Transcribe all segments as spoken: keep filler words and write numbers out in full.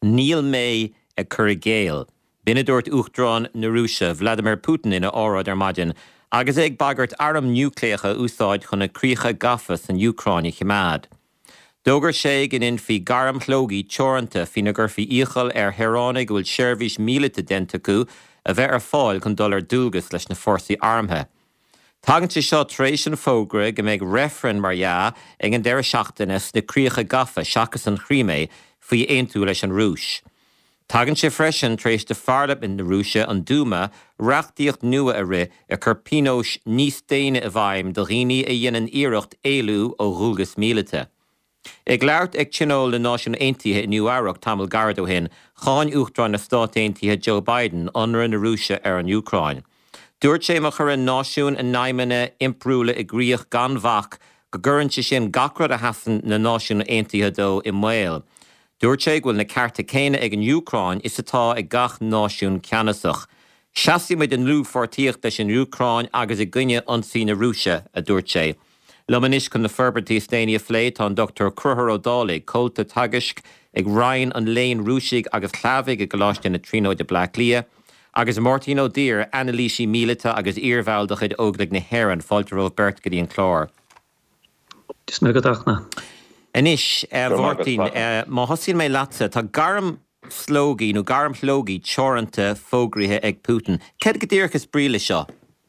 Níl mé a Currigale. Binadort Uchtron na Rúise, Vladimir Putin ina árad ar maidin, agus ag bagart arm núcléacha úsáid chun na críocha gafas an Ucráine chimád. Dógur sé gin in fi garam chlógi teoranta fi na gurfi íchal ar Heránig bhfuil seirbhís mílite denta acu a bheith ar fáil chun dul ar dúlgas leis na forsaí armthe. Tagan si seo tréis an fógra go méid referen mar ja ag an deire seachtanas na críocha gafa seachas an chrímé faoi aontú leis an rúis. Tagan si freisin tréis de farlap in na rúise an dúma reachtaíocht nua a ri a chur pinós níos déine a bhaim do ghine a dhéanaan iirecht éilú ó dhúlgas mílite. Ag leart ag tsinól na náisiún aontaithe in New Arach tamil gardo hin, cháin uachtarán na Stát Aontaithe Joe Biden anra na Rúise ar an Ucráin. Dúirt sé mo chur an náisiún in naimine imprúla i gríoch gan bhach go gcuireann sé sin gacrad a hasan na náisiún aontaithe dó i Máil. Dúirt sé bhfuil na carta céine ag an Ucráin is atá ag gach náisiún ceanasach. Seasaí muid an lú fortíocht leis an Ucráin agus i gcuine ansaí na Rúise a dúirt sé. Lomanis chun na ferbertí stéine phléit an Doctor Cruthar O'Dálaigh colta tagisc ag Ryan an léin rúsigh agus chlávaigh a goláiste na tríó de Black Lia, agus Martin O'Dear Annalísí mílita agus íorbhealda chud óglaigh na Héireann fáiltear ó Bert go dtíon chlár. Dis me go dachna. Anis, Martin, má hosín mé latsa, tá garam slógaí nó garam slógaí teoranta fógrithe ag Putin. Ced go dtíorchas bríle seo?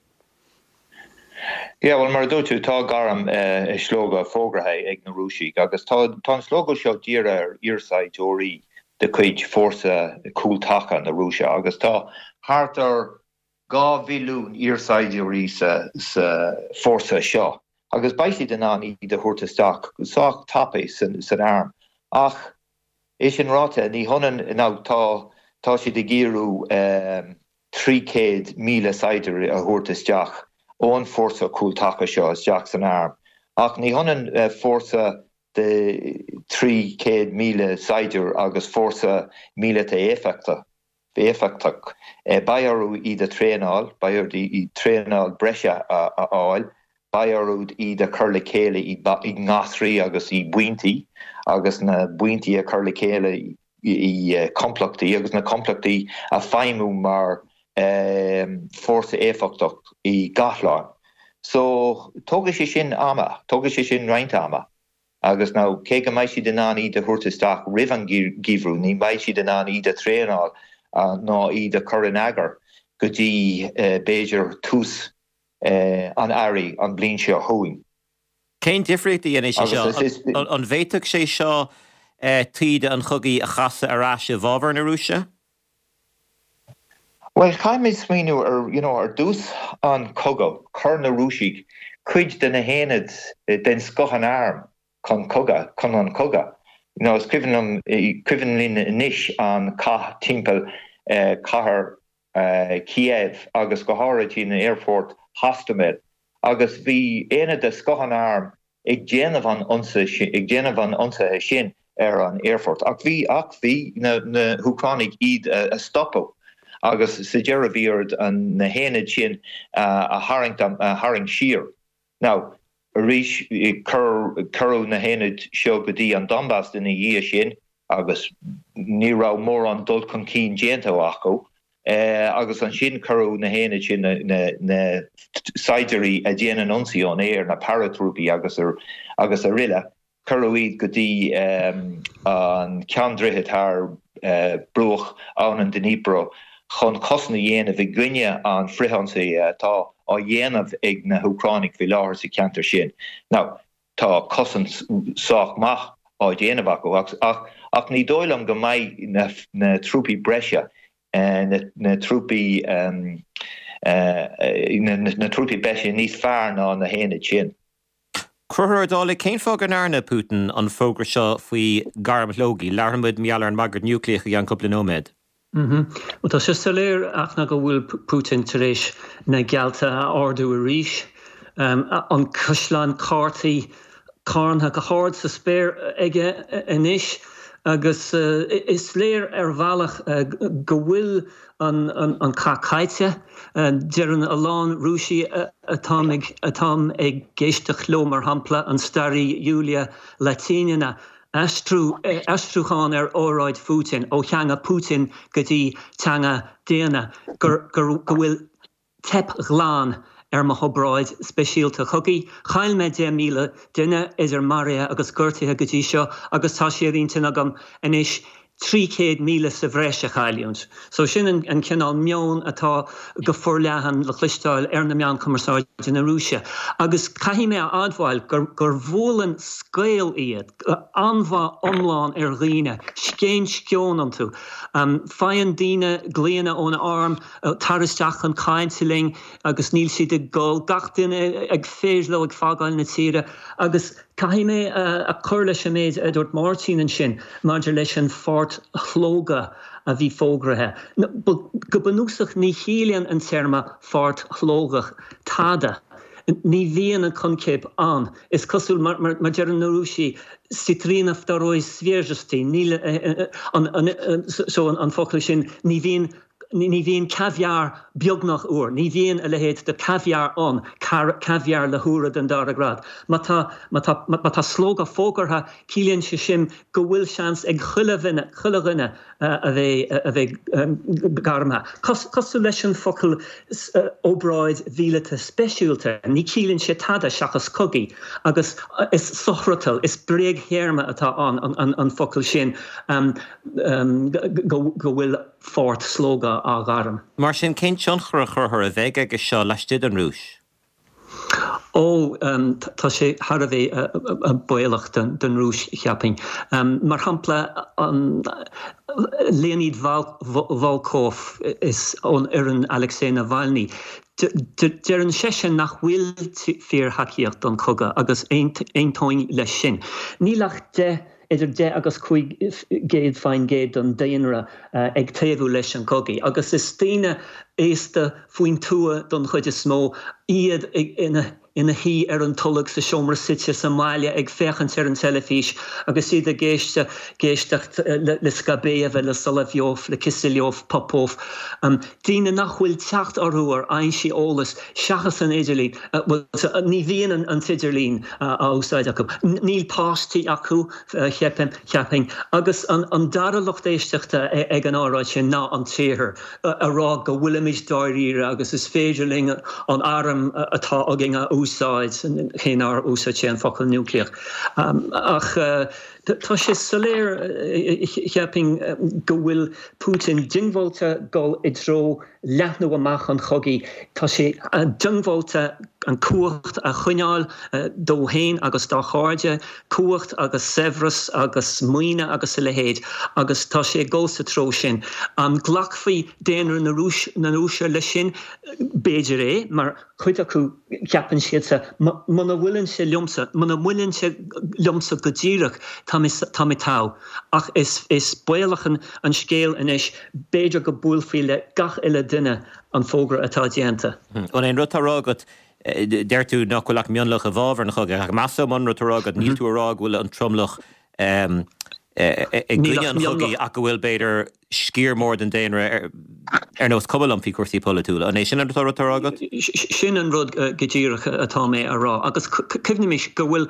Yeah, well, mar dúirtú tá garam uh, slóga fógrathe ag na Rúisí, agus tá tá slóga seo díre ar íorsaid óí de chuid fórsa cúltacha na Rúise, agus tá hartar gá bhilún íorsaid óí sa, sa fórsa seo. Agus baisi den an í de thuirteach, gúsach tapé san, san arm. Ach, is an ráta, ní honan ná tá, tá si de gíru um, trí céad míle saidir a thuirteach, ón fórsa cúltacha seo as Jack san arm. Ach ní honan uh, fórsa de trí céad míle saidir agus fórsa míle te éfecta. Éfectach. Uh, Baiarú í de trénál, baiar í trénál breise a, a áil, Baiarúd í de curla céile í, í ngasrí agus í buintí, agus na buintí a curla céile í, í uh, complachtaí, agus na complachtaí a feimú mar um, fórsa éfectach í gathláin. So, tóga sé sin ama, tóga sé sin reint ama. Agus ná, cé go maiid si den an í de thuirteach rih an gíhrú, ní maiid si den an í de trénál, uh, ná í de curran agar, go dtí uh, Béidir tús Uh, an airí an blin seo thuin. Cén difriúta dhéana sé seo? An bhéiteach sé seo tíide an chugaí a chasa arráise bhábhar na Rúise? Well, chaim is smíú ar, you know, ar dús an coga, chur na Rúisiigh, chuid den na héanad den scochan arm chun coga, chun an coga. You know, scrivan lín inis an ca timppel uh, cahar uh, Kiev agus go háirití na airport Hastamed, agus bhí éine de scochan arm ag déanamh an onsa ag déanamh an onsa sin ar an airport. Ach bhí ach bhí na, na Ucránig iad a, a stoppo, agus sa deire bhíord an na héanaid sin uh, a haring a haring siar. Now, a rís cur curú na héanaid seo go dtí an Donbass in na dhé sin, agus ní rá mór an dul chun cín déanta acu. Uh, agus an sin curú na héanaid sin na, na, na saidirí a déanaan onsaíón éir na paratrúpaí agus ar agus a riile curú iad go dtí um, an ceandrithe tar uh, bruach an an Dnipro chun cosna dhéanamh i gcuine an frihansaí uh, tá á dhéanamh ag na Ucránig bhí láthir sa ceantar sin. Now, tá cosan sách maith á dhéanamh acu ach, ach, ach ní dóilm go mbeidh na, na trúpaí breise Uh, na, na trúpaí um, uh, na, na trúpaí beise níos fearr ná na héanaid sin. Cruthar O'Dálaigh, cén fág an airne Putin an fógra seo faoi garam lógaí, learhamid meallar an magart núcléach an coppla nóméid? Mhm. Well, tá sé soléir ach na go bhfuil Putin tar éis na gealta ardú a ríis, um, an coslan cártaí carntha go háard sa spéir aige inis, agus uh, is léir ar bhealach uh, go bhfuil an, an, an cacaite uh, dearan a lán Rúisí uh, atá ag géisteach ló mar hampla an starí Julia Latinina Astrú astrúchan ar óráid Putin ó cheanga Putin go dtí teanga déana gur gur go bhfuil tep gláán ar mo hobráid speisialta chugaí, chail me de míle duine idir Maria agus gurtaithe go dtí seo agus tá sé riontain agam inis trí céad míle sa bhreise chailiúnt. So sin an, an cinál meon atá go forlehan le chlisteáil ar na meán commerceáid na Rúise. Agus caihí mé admhail gur, gur bhólan scéal iad, anmha omláin ar ghuine, scéin scion an tú. Um, Fain díine gléana ón arm, uh, taristeach an caintiling, agus níl si de gol, gach duine ag féisle ag fágáil na tíre, agus caihí mé uh, a chuir leis méid a dúirt Martin an sin, maidir leis an fort chlóga a bhí fógrathe. Go banúsach ní chéalainn an terma fort chlógach tada. Ní bhíon an concéib an. Is cosúil mar, mar, mar dearan na Rúsí sitrínach daróid svéirgestí, níl an, an, an, so an, an focail sin ní bhíon ní bhíon caviar beagnach uair, ní bhíon a lehéad de caviar an, caviar le húra den dar a grad. Ma tá slóga fógartha cílíonn sé sin go bhfuil seans ag chuileghine chuileghine a bheith garma. Cosú leis an focail óbráid bhílata speisiúlta, ní cílíonn sé tada seachas cogaí, agus is sochratal, is bréag héarma atá an an focail sin um, um, go bhfuil fort slóga a garam. Mar sin cén tionchar churthar a bheith agus seo leistíad an Rúis? Ó, um, tá sé har a bheith a builach den, den Rúis cheaping. Um, mar hampla an Leonid Volkov is on ar an Alexei Navalny. Der an sesin nach bhfuil fear haciacht an coga agus ein toin leis sin. Nílach de idir de agus chuig géad fain géad an déanra uh, ag taobhú leis an cogaí. Agus is tíine éasta faoin tua don chuide smó iad ina ina hí ar an tullag sa siomra sitse sa máile ag fechan ar an telefís, agus iad a géiste géistecht le, le Skabéev, le Solovjov, le Kiselyov, Popov. Um, Díine nach bhfuil teacht arúar ein si ólas seachas an Idirlín, uh, well, uh, ní bhíon an, an Tidirlín uh, a úsáid acu. Níl páistí acu uh, cheapim, cheaping, agus an, an dara lucht éisteachta ag an áráid sin ná an tíhir uh, a rá go bhfuilimis dáiríre agus is féidirling an áram uh, atá agin a úsáid and cén ár úsáid sé an focail núcleach. Um, ach uh, tá sé soléir cheaping go bhfuil Putin dingvolta go i dro leathnú amach an chogaí. Tá sé dingvolta an cuacht a chuineáil uh, dó héin agus dá cháide, cuacht agus Severus agus muoine agus le héad, agus tá sé ggósa tro sin. An ghlachfaí déanar na Rúise le sin béidir é, mar chuid acu ceapan siad sa muna bhfuilann sé liomsa, muna bhfuilann sé liomsa go ddíireach tá mi tá. Ach is, is builachan an scéal inis béidir go búlfiile gach ile duine an fógra atá déanta. An ein rutarrágat deirtú nach bhfuil ach mionlach a bhábhar nach chuige, ach massa man rutarrágat níl tú ará bhfuil an tromlach um, ag gluine an chugaí ach go bhfuil beidir scír mór den déanra ar nós cobal an fiúirsaí polatúla. An é sin an rutarrágat? Sin an rud go ddíireach atá mé a rá. Agus cimhnimis go bhfuil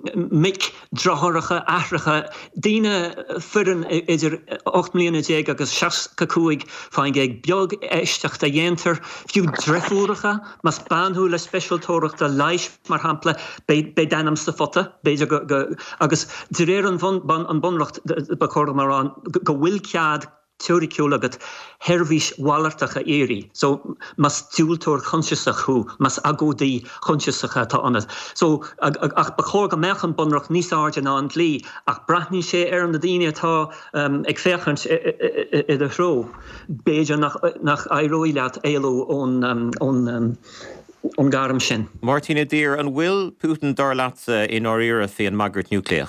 mic drothracha, athracha, díine furan idir ocht mbliana déag agus seaca cúig fáin géag beag eisteach a dhéantar, fiú dreifúracha, mas banthú le speisialtóireachta leiis mar hampla be danam sa fota, beidir go, go, agus de réir an bunracht ba chóir marrán go bhfuil cead teoriciúil agat hervís wallartacha éri. So mas dúltóir chunseach chu, mas agódaí chunseacha tá anad. So ag, ag, ach bachór go mechan bunrach níos áirde an lí, ach brathní sé ar an na daine atá um, ag féchant i a thró. Béidir nach, nach airóileat éilú ón um, ón um, ón garam sin. Martina Dear, an bhfuil Putin dar latsa in áíire fé an magart núcléach?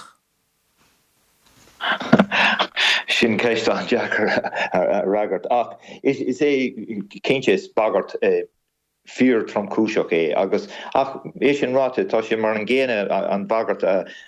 Sin ceiste Jackar ragart ach is is é céintes bagart fear trom cúiseach é agus ach é sin ráte tá sé mar an ggéine an bagart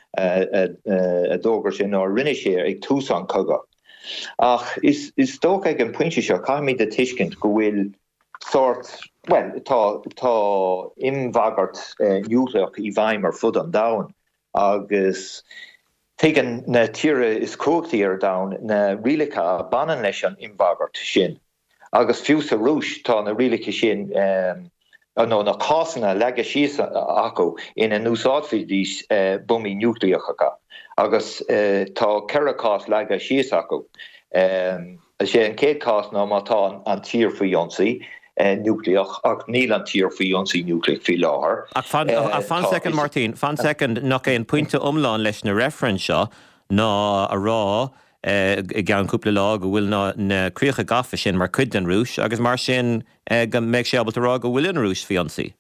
a dógur sin á rinne sé ag tús an coga. Ach is is tóg ag an pointse seo caiimi de tuiscint go bhfuil sort well tá tá imhagart núcleach i bhaim ar fud an dain agus Tegan na tíre is cóchtaí ar down na rialacha banan leis an imbagart sin. Agus fiús a rúis tá na rialacha sin um, no na cásanna lega síos acu ina núsáidfidís uh, bumí núcleachacha. Agus uh, tá ceiricás lega síos acu. Um, sé an céad cás ná mátá an tír faoi ionsaí uh, núcleach ach níl an tír faoi ionsaí núcleach faoi láthair. Ach fan, uh, fan second, Martin, fan second, nach é an pointe umláin leis na reference seo ná a rá Uh, gan cúpla lá go bhfuil na, na críocha gafa sin mar cuid an rúis, agus mar sin uh, go méid sé abal rá go bhfuil an rúis fiansaí.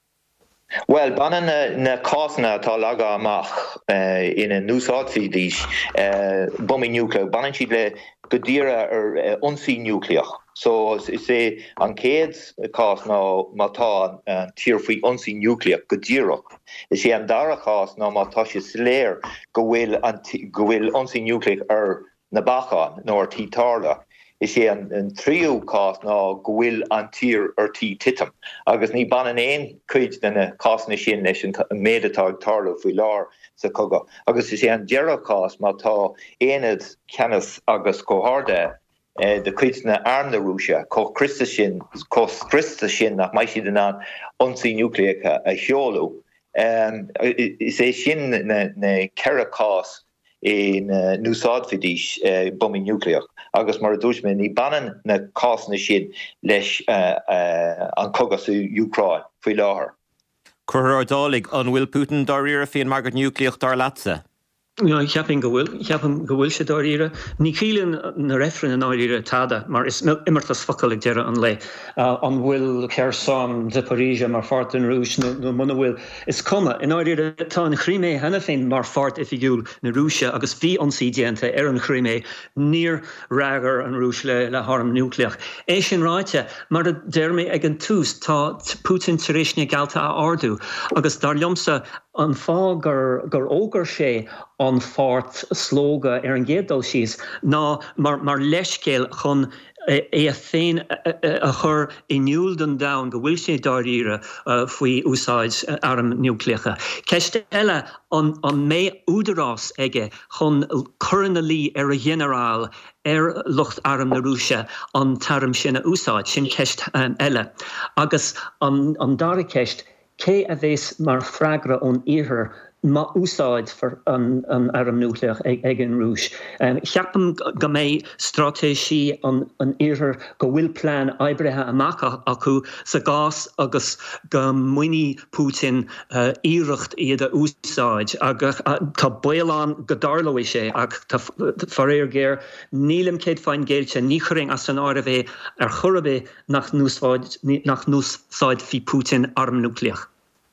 Well, banna na, na cásanna tá laga amach uh, ina núsáidfidís uh, bumí núcleach, banan siad le go díire ar uh, ionsaí núcleach. So is é an céad cás ná mátá an tír faoi ionsaí núcleach go díreach. Is é an dara cás ná mátá sé sléir go bhfuil ionsaí núcleach ar na bachán nó ar tí tarla. Is é an, an tríú cás ná go bhfuil an tír ar tí titam. Agus ní banan éon cuid denna cásanna sin leis an méadatá tarla faoi lár sa coga. Agus is é an dearrach cás mátá éanad ceannas agus cóharda uh, de cuid na armna rúise, có Christa sin, có Christa sin nach mai siad an ionsaí núcleacha a cheolú. Um, is é sin na, na ceire cás in uh, núsáidfidís uh, bumí núcleach. Agus mar a dúisme ní banan na cásanna sin leis uh, uh, an cogas Ucrain faoi láthair. Cuir dálaigh an bhfuil Putin dá riar féin margad núcleach dar latsa? Ja, ik heb een gewil, ik heb een gewilse daar hier. Niet heel een referen naar hier tada, maar is immer tas fakkelijk jaren aan lei. Aan wil Kherson, Zaporizhia, maar fart en Roos, no mannen wil is komen. En naar hier ta een Crimea hennefin, maar fart if you ne Russia, agus vi onsidiente er een Crimea neer rager en Roos le le harm nuclear. Asian rightje, maar de derme egen toes ta Putin terishne galta ardu, agus daar jomse an fá gur gur ógur sé an fát slóga ar an gédal síos ná mar mar leiscéil chun é a féin a chur inniuúil den da go bhfuil sé daríire faoi úsáid arm núcleacha. Ceiste eile an an mé údarrás aige chun churanna lí ar a generál ar lucht arm na Rúise an tarm sinna úsáid sin ceist eile. Agus an an dara ceist Cé a bhés mar freagra ón iarthar má úsáid for an, an arm núcleach ag, ag an rúis. Um, Cheapam go mé stratéisi an, an iarthar go bhfuil plán oibrithe amach acu sa gás agus go muoine Putin uh, íireacht iad a úsáid agus tá bailán go darlói sé ag tá faréir géir nílim céad fáin géilte ní churing as an ára bheith ar churabé nach núsáid nach núsáid fi Putin arm núcleach.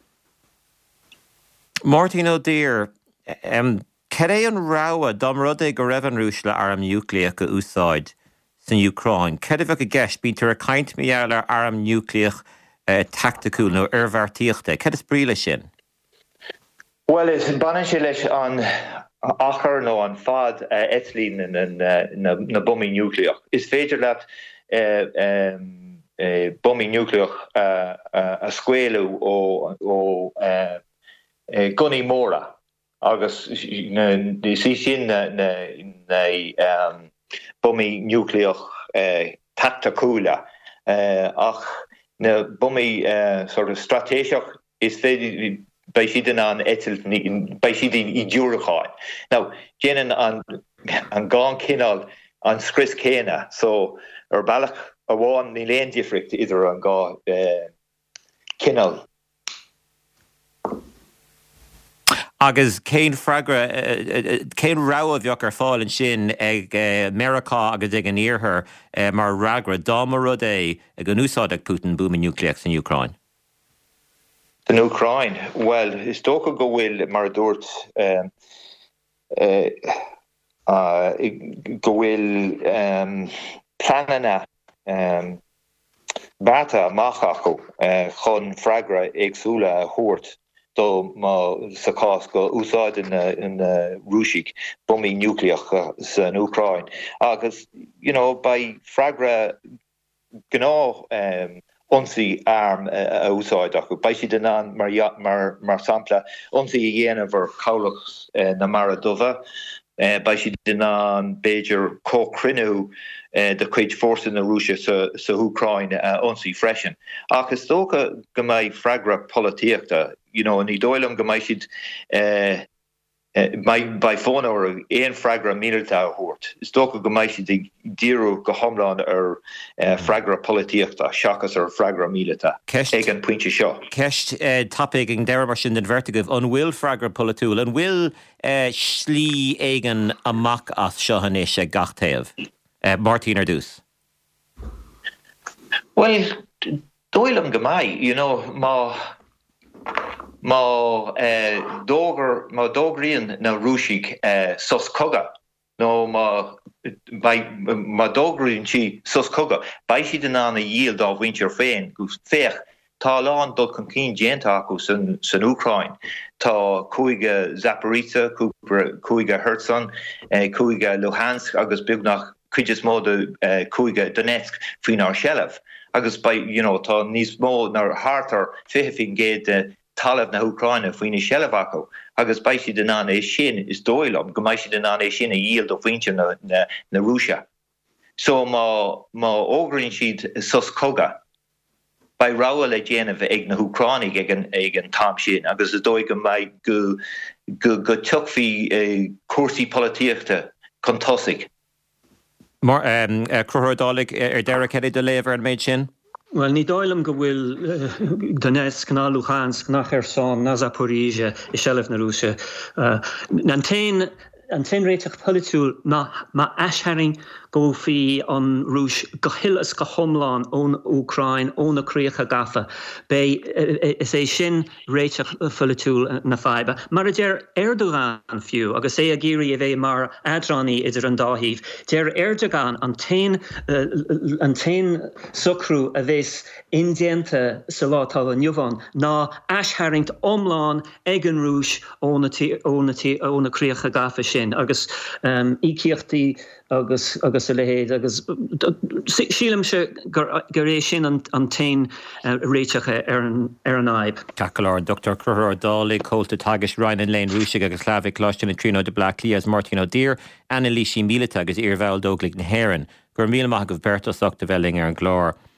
Martin O'Dear, um, cer é an ráha dom rud é go raibh an rúis le arm núcleach go úsáid san Ucrain? Cer a bheith go gceist bítear a caint míall ar arm núcleach uh, tacticúil nó armhartíochta? Cer is bríle sin? Well, is banan sé leis an achar nó an fad uh, etlín na, na, na, na bumí núcleach. Is féidir leat uh, um, uh, bumí núcleach uh, uh, a scuéilú ó, ó uh, Uh, gunní móra agus ní sí sin na, na, na um, bumí núcleach uh, tacticúla uh, ach na bumí uh, sort of stratéiseach is féidir bei siad an etil bei siad i dúracháin. Now, déanaan an, an gán cinál an scris céine, so ar bailach a bháin ní léon difricht idir an gá uh, cinál. Agus céin freagra, céin rá a bheoch ar fáil sin ag Americá agus ag an iarthar mar ragra dámar rud é ag an úsáid ag Putin búma núcleach san Ucrain. Den Ucrain, well, is tóca go bhfuil mar dúirt um, uh, uh, go bhfuil um, planana um, bata amach acu uh, chun freagra agsúla a thuairt do má sa cás go úsáid in in Rúsig bumí núcleach san Ucrain. Agus, you know, by freagra gná um, onsaí arm a úsáid acu. Bei si den an mar mar mar sampla onsaí a dhéanamh ar chabhlach na Mara Dubha. Uh, bei si den an Beiger cócrinú uh, de chuid fórsa na Rússia sa, sa Ucrain uh, onsaí freisin. Ach is tócha go mbeidh freagra políochta, you know, ní dóilm go mbeidh siad uh, uh, by fón or éon freagra mílta thuairt. Is tócha go mbeidh siad díreú go hiomlán ar uh, freagra políochta, seachas ar freagra mílta. Ag an pointe seo. Ceist uh, tapig an deir mar sin den vertigah an bhfuil freagra polúil, an bhfuil uh, slí éigen amach as seo hanéis sé gachtaobh. Uh, Martin ar dús. Well, dóilm go mbeidh, you know, má má uh, dógur má dógríonn na Rúsig uh, sos coga. No má má dógríonn si sos coga. Bei si den an a díal dá bhaintear féin gus féch tá lán dul chun cín déanta acu san san Ucrain. Tá cúige Zaporizhzhia, cúige Kherson, cúige Luhansk agus beagnach cuideas móda cúige Donetsk faoin ár Shelef. Agus bei, you know, tá níos mó nar hartar fifin géad talamh na Ucraine faoin Shelef acu. Agus bei si den an é sin is dóilm, go mbeidh si den an é sin a díal do bhainte na, na, na Rússia. So má má ógrann siad sos coga. Bei ráil le déanamh ag na Ucrainnig ag an ag an tam sin, agus is dóigh go mbeidh go go go tuachfaí uh, cuasaí políochta chun tosaigh. Mar um, uh, Cruthordálaigh ar deire céad do léamh an méid sin? Well, ní dóilm go bhfuil uh, Donetsk, ná Luhansk, ná Kherson, ná Zaporizhzhia i Shelef na Rússia. Uh, an tain an tain réiteach polúil má má eisthearing go fí an Rúis go hilas go hiomlán ón Ucrain ón na críocha gafa. Bei is é sin réiteach polúil na faiba. Mar a déir Erdogan fiú, agus é a géirí a bheith mar adraní idir an dáhíh. Déir Erdogan an tain uh, an tain socrú a bheits indianta sa látá an Jován ná eisthearingt omláán ag an Rúis ón na críocha gafa sin. Agus um, ícíochtaí agus agus a lehéad agus sílam se gur éis sin an tain réiteacha ar an ar an aib. Cacalar Doctor Cruthordálaigh Colta Tagish Ryan Lane Rúsig agus Slavik Clostin and Trino de Black Lias Martin O'Dear Annalise Mílita agus Irval Dóglaigh na Héireann gur míle maith go bhbertas achta bheling ar an glór.